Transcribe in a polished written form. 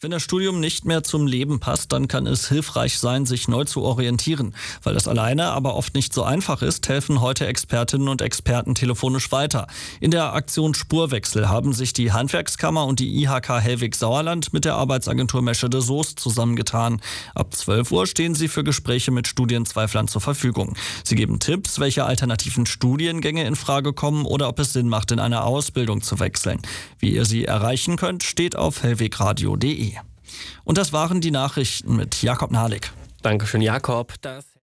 Wenn das Studium nicht mehr zum Leben passt, dann kann es hilfreich sein, sich neu zu orientieren. Weil das alleine aber oft nicht so einfach ist, helfen heute Expertinnen und Experten telefonisch weiter. In der Aktion Spurwechsel haben sich die Handwerkskammer und die IHK Hellwig Sauerland mit der Arbeitsagentur Mesche de Soest zusammengetan. Ab 12 Uhr stehen sie für Gespräche mit Studienzweiflern zur Verfügung. Sie geben Tipps, welche alternativen Studiengänge in Frage kommen oder ob es Sinn macht, in eine Ausbildung zu wechseln. Wie ihr sie erreichen könnt, steht auf hellwegradio.de. Und das waren die Nachrichten mit Jakob Nahlik. Dankeschön, Jakob.